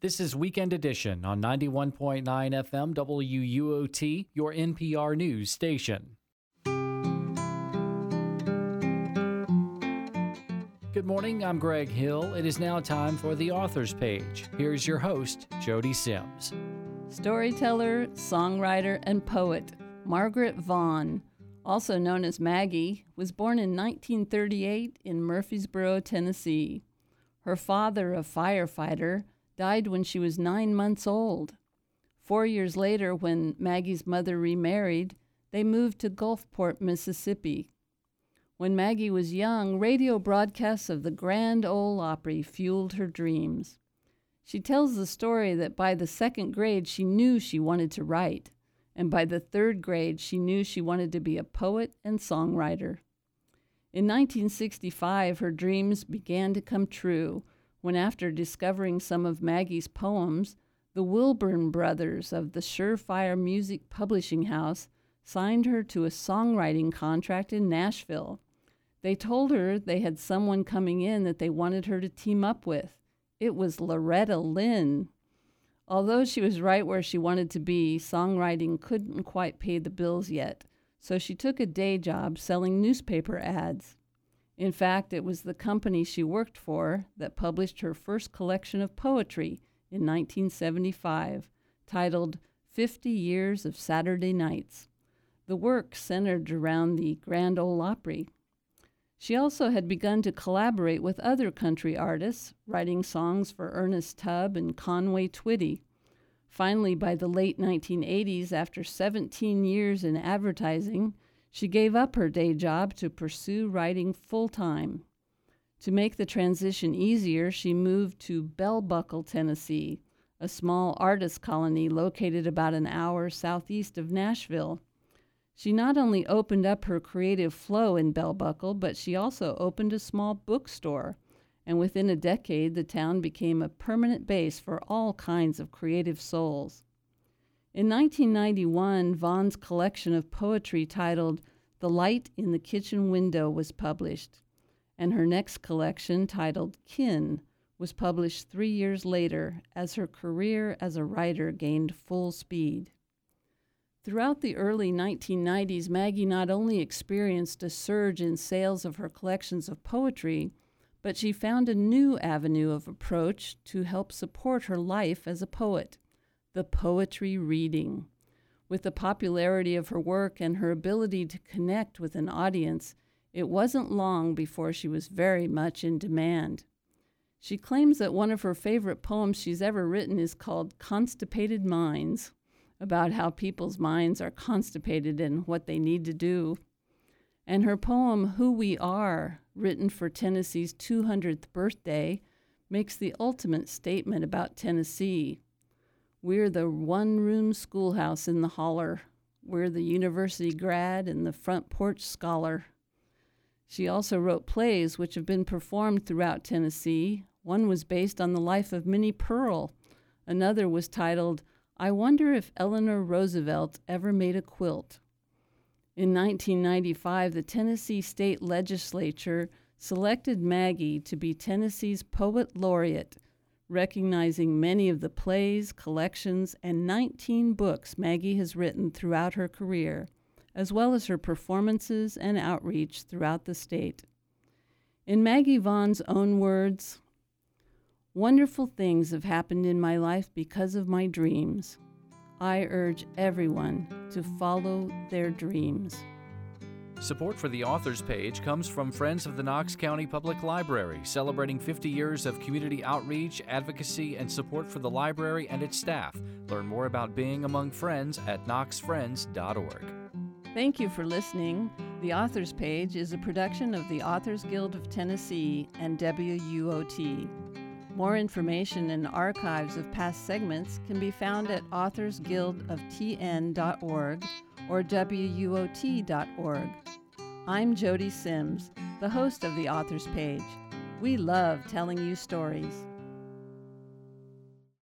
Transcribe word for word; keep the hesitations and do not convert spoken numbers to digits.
This is Weekend Edition on ninety-one point nine F M W U O T, your N P R news station. Good morning, I'm Greg Hill. It is now time for the Author's Page. Here's your host, Jody Sims. Storyteller, songwriter, and poet Margaret Vaughn, also known as Maggie, was born in nineteen thirty-eight in Murfreesboro, Tennessee. Her father, a firefighter, died when she was nine months old. Four years later, when Maggie's mother remarried, they moved to Gulfport, Mississippi. When Maggie was young, radio broadcasts of the Grand Ole Opry fueled her dreams. She tells the story that by the second grade she knew she wanted to write, and by the third grade she knew she wanted to be a poet and songwriter. In nineteen sixty-five, her dreams began to come true when, after discovering some of Maggie's poems, the Wilburn brothers of the Surefire Music Publishing House signed her to a songwriting contract in Nashville. They told her they had someone coming in that they wanted her to team up with. It was Loretta Lynn. Although she was right where she wanted to be, songwriting couldn't quite pay the bills yet, so she took a day job selling newspaper ads. In fact, it was the company she worked for that published her first collection of poetry in nineteen seventy-five, titled Fifty Years of Saturday Nights. The work centered around the Grand Ole Opry. She also had begun to collaborate with other country artists, writing songs for Ernest Tubb and Conway Twitty. Finally, by the late nineteen eighties, after seventeen years in advertising, she gave up her day job to pursue writing full-time. To make the transition easier, she moved to Bell Buckle, Tennessee, a small artist colony located about an hour southeast of Nashville. She not only opened up her creative flow in Bell Buckle, but she also opened a small bookstore, and within a decade the town became a permanent base for all kinds of creative souls. In nineteen ninety-one, Vaughn's collection of poetry titled The Light in the Kitchen Window was published, and her next collection titled Kin was published three years later as her career as a writer gained full speed. Throughout the early nineteen nineties, Maggie not only experienced a surge in sales of her collections of poetry, but she found a new avenue of approach to help support her life as a poet: the poetry reading. With the popularity of her work and her ability to connect with an audience, it wasn't long before she was very much in demand. She claims that one of her favorite poems she's ever written is called Constipated Minds, about how people's minds are constipated and what they need to do. And her poem, Who We Are, written for Tennessee's two hundredth birthday, makes the ultimate statement about Tennessee. We're the one-room schoolhouse in the holler. We're the university grad and the front porch scholar. She also wrote plays which have been performed throughout Tennessee. One was based on the life of Minnie Pearl. Another was titled, I Wonder If Eleanor Roosevelt Ever Made a Quilt. In nineteen ninety-five, the Tennessee State Legislature selected Maggie to be Tennessee's Poet Laureate, recognizing many of the plays, collections, and nineteen books Maggie has written throughout her career, as well as her performances and outreach throughout the state. In Maggie Vaughn's own words, wonderful things have happened in my life because of my dreams. I urge everyone to follow their dreams. Support for the Author's Page comes from Friends of the Knox County Public Library, celebrating fifty years of community outreach, advocacy, and support for the library and its staff. Learn more about being among friends at knox friends dot org. Thank you for listening. The Author's Page is a production of the Authors Guild of Tennessee and W U O T. More information and archives of past segments can be found at authors guild of t n dot org or w u o t dot org. I'm Jody Sims, the host of the Author's Page. We love telling you stories.